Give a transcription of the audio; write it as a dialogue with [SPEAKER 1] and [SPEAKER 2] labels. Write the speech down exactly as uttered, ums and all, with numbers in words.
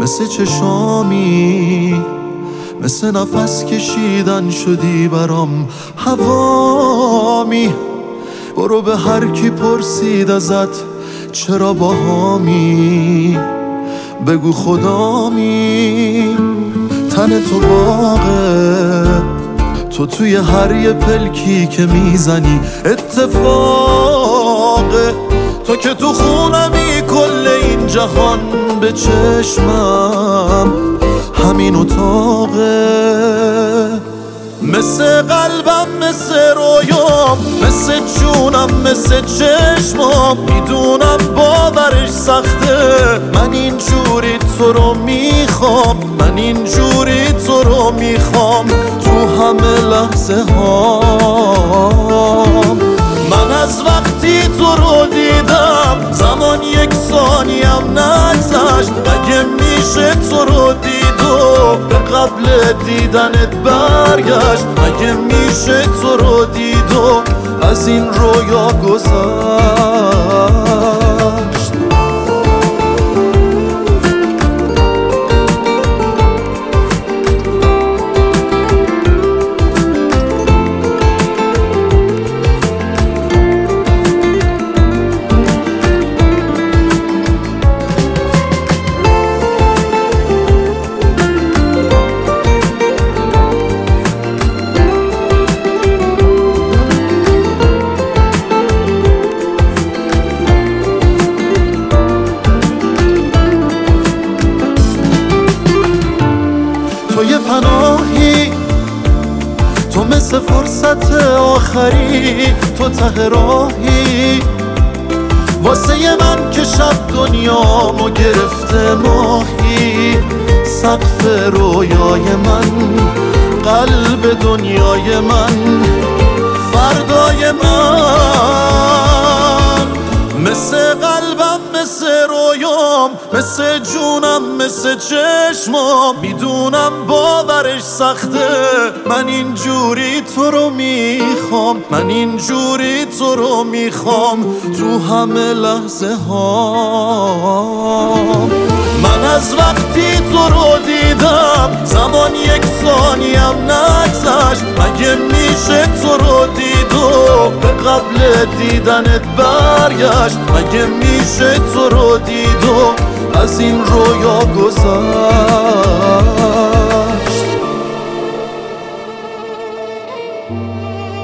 [SPEAKER 1] مثل چشامی، مثل نفس کشیدن شدی برام هوامی. برو به هر کی پرسید ازت چرا باهامی، بگو خدامی. تن تو باغه، تو توی هر یه پلکی که میزنی اتفاقه. تو که تو خونمی کل این جهان به چشمم همین اتاقه. مثل قلبم، مثل رویام، مثل جونم، مثل چشمام. میدونم باورش سخته، من اینجوری تو رو میخوام، من اینجوری تو رو میخوام تو همه لحظه هام. من از وقتی تو رو دیدم زمان یک ثانیم نگذشت. مگه میشه تو رو دید و به قبل دیدنت برگشت؟ مگه میشه تو رو دید و از این رویا گذشت؟ تو یه پناهی، تو مثل فرصت آخری، تو ته راهی واسه من که شب دنیامو گرفته ماهی. سقف رویای من، قلب دنیای من، فردای من. مثل قلبم، مثل رویام، مثل جونم، مثل چشمام. میدونم باورش سخته، من اینجوری تو رو میخوام، من اینجوری تو رو میخوام تو همه لحظه هام. من از وقتی تو رو دیدم زمان یک ثانیم نگذشت. مگه میشه تو رو دید و به قبل دیدنت برگشت؟ مگه میشه تو رو دید و از این رویا گذشت؟